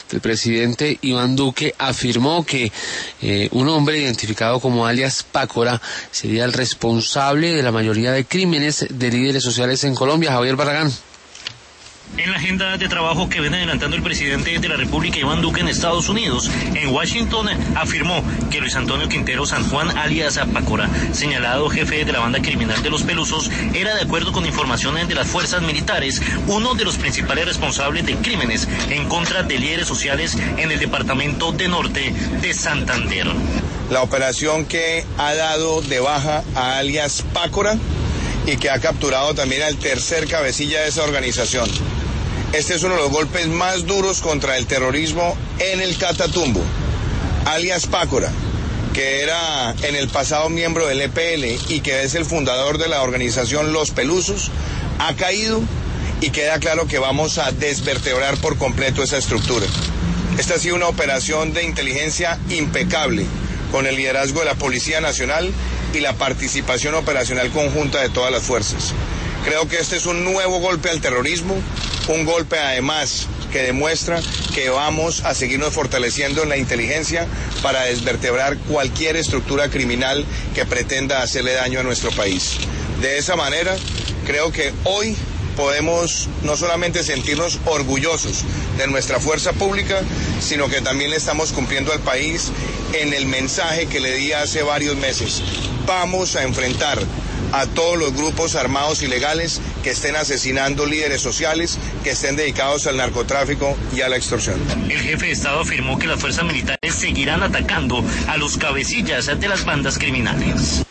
El presidente Iván Duque afirmó que un hombre identificado como alias Pácora sería el responsable de la mayoría de crímenes de líderes sociales en Colombia. Javier Barragán. En la agenda de trabajo que viene adelantando el presidente de la República, Iván Duque, en Estados Unidos, en Washington, afirmó que Luis Antonio Quintero San Juan, alias Pácora, señalado jefe de la banda criminal de Los Pelusos, era, de acuerdo con informaciones de las fuerzas militares, uno de los principales responsables de crímenes en contra de líderes sociales en el departamento de Norte de Santander. La operación que ha dado de baja a alias Pácora y que ha capturado también al tercer cabecilla de esa organización. Este es uno de los golpes más duros contra el terrorismo en el Catatumbo. Alias Pácora, que era en el pasado miembro del EPL y que es el fundador de la organización Los Pelusos, ha caído y queda claro que vamos a desvertebrar por completo esa estructura. Esta ha sido una operación de inteligencia impecable, con el liderazgo de la Policía Nacional y la participación operacional conjunta de todas las fuerzas. Creo que este es un nuevo golpe al terrorismo, un golpe además que demuestra que vamos a seguirnos fortaleciendo en la inteligencia para desvertebrar cualquier estructura criminal que pretenda hacerle daño a nuestro país. De esa manera, creo que hoy podemos no solamente sentirnos orgullosos de nuestra fuerza pública, sino que también le estamos cumpliendo al país en el mensaje que le di hace varios meses. Vamos a enfrentar a todos los grupos armados ilegales que estén asesinando líderes sociales, que estén dedicados al narcotráfico y a la extorsión. El jefe de Estado afirmó que las fuerzas militares seguirán atacando a los cabecillas de las bandas criminales.